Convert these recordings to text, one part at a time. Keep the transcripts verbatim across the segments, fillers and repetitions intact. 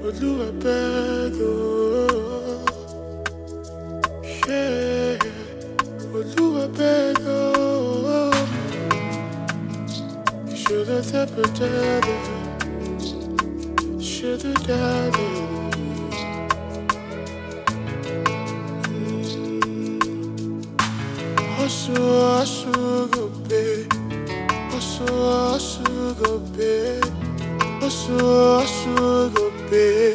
Olu, I beg, oh, yeah. Olu, I beg, oh, you should have separated it. Should have died it. Hustle, hustle, go pay. Hustle, hustle, go pay. Hustle, hustle, go pay.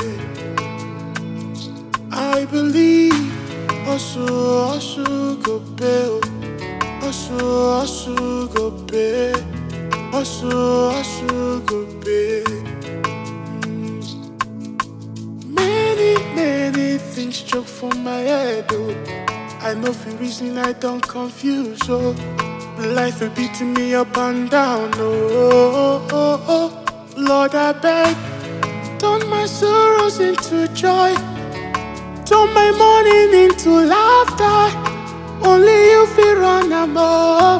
I believe. Hustle, hustle, go pay. Hustle, hustle, go pay. Hustle, hustle, go pay. Many, many things choke for my head, oh. I know for reason I don't confuse, oh. Life is beating me up and down, oh, oh, oh. Lord, I beg, turn my sorrows into joy. Turn my mourning into laughter. Only you feel run among.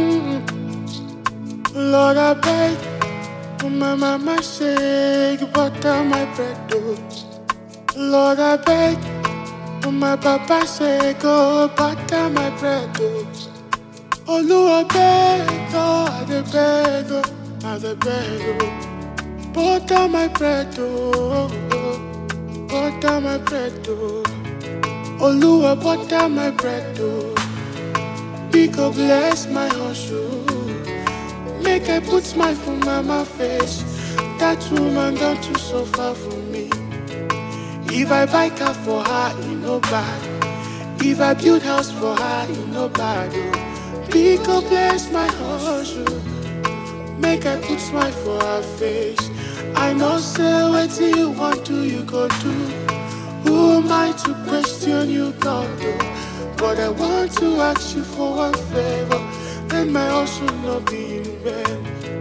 Lord, I beg, when my mama shake, butter my bread, oh. Lord, I beg, when my papa say go butter my bread, oh. Olu, I beg, oh, I dey beg, oh, I dey beg, oh. Butter my bread, oh, oh. Butter my bread, oh. Olu, I butter my bread, oh. Big God bless my hustle. Make I put smile for mama face. That woman don't too suffer for me. If I buy car for her, it no bad. If I build house for her, it no bad, oh. Big God bless my hustle. Make I put smile for her face. I know say what you want to, you go do. Who am I to question you, God, oh? But I want to ask you for one favor. Let my hustle not be in vain.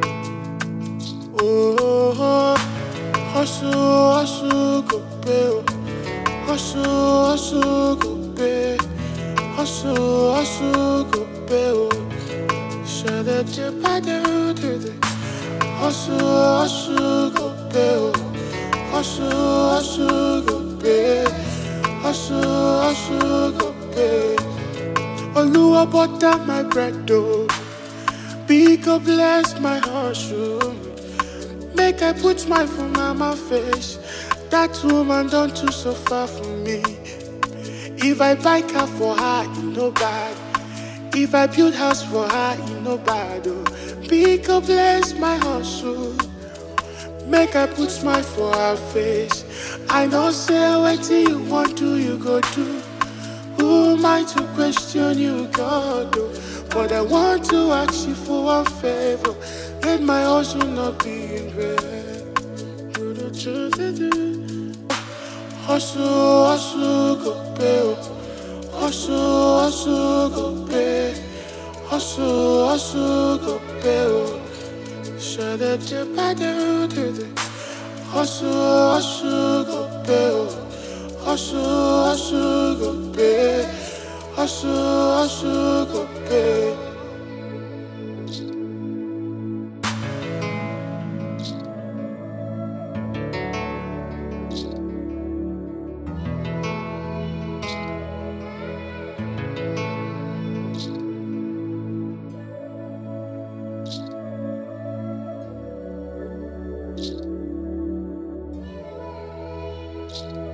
Oh, hustle, hustle, go pay, oh. Hustle, hustle, go pay. Hustle, hustle, go pay, oh. Shut up, your body, do this. Hustle, hustle, go pay, oh. Hustle, hustle, go pay. Hustle, hustle, go pay. Oluwa butter my bread, oh. Big God bless my hustle. Make I put smile for mama face. That woman don't too suffer for me. If I buy car for her, it no bad. If I build house for her, it no bad, oh. Big God bless my hustle. Make I put smile for her face. I know say what you want to, you go do. Who am I to question you, God, oh? But I want to ask you for one favor. Let my hustle not be in vain. Do the truth, do. Hustle, hustle, go pay, oh. Hustle, hustle, go pay. Hustle, hustle, go pay, oh. Shut up, your body, do this. Hustle, hustle, go pay, oh. Hustle, hustle, go pay. Hustle, hustle, go pay. You